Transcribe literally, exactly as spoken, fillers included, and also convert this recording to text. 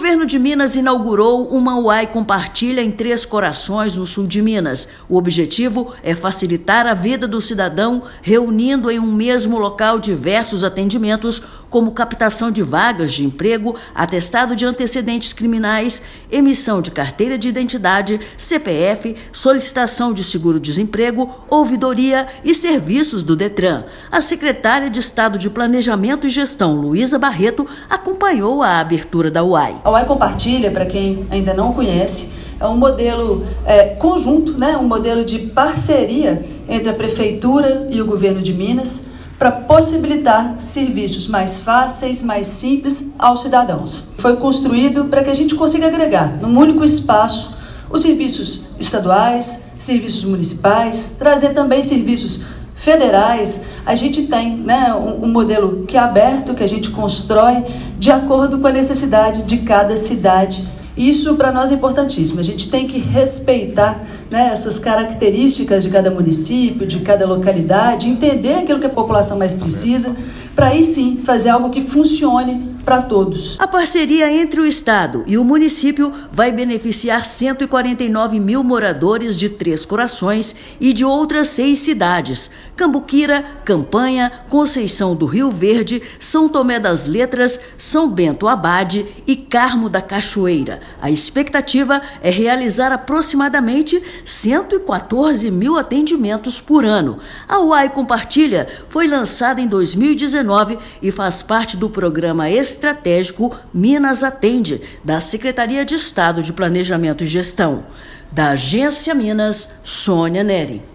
governo de Minas inaugurou uma U A I Compartilha em Três Corações, no sul de Minas. O objetivo é facilitar a vida do cidadão, reunindo em um mesmo local diversos atendimentos, como captação de vagas de emprego, atestado de antecedentes criminais, emissão de carteira de identidade, C P F, solicitação de seguro-desemprego, ouvidoria e serviços do Detran. A secretária de Estado de Planejamento e Gestão, Luísa Barreto, acompanhou a abertura da U A I. A U A I Compartilha, para quem ainda não conhece, é um modelo é, conjunto, né, um modelo de parceria entre a Prefeitura e o Governo de Minas para possibilitar serviços mais fáceis, mais simples aos cidadãos. Foi construído para que a gente consiga agregar num único espaço os serviços estaduais, serviços municipais, trazer também serviços federais. A gente tem, né, um, um modelo que é aberto, que a gente constrói de acordo com a necessidade de cada cidade. Isso para nós é importantíssimo. A gente tem que respeitar, né, essas características de cada município, de cada localidade, entender aquilo que a população mais precisa, para aí sim fazer algo que funcione para todos. A parceria entre o Estado e o município vai beneficiar cento e quarenta e nove mil moradores de Três Corações e de outras seis cidades: Cambuquira, Campanha, Conceição do Rio Verde, São Tomé das Letras, São Bento Abade e Carmo da Cachoeira. A expectativa é realizar aproximadamente cento e quatorze mil atendimentos por ano. A U A I Compartilha foi lançada em dois mil e dezenove e faz parte do programa estratégico Minas Atende, da Secretaria de Estado de Planejamento e Gestão. Da Agência Minas, Sônia Neri.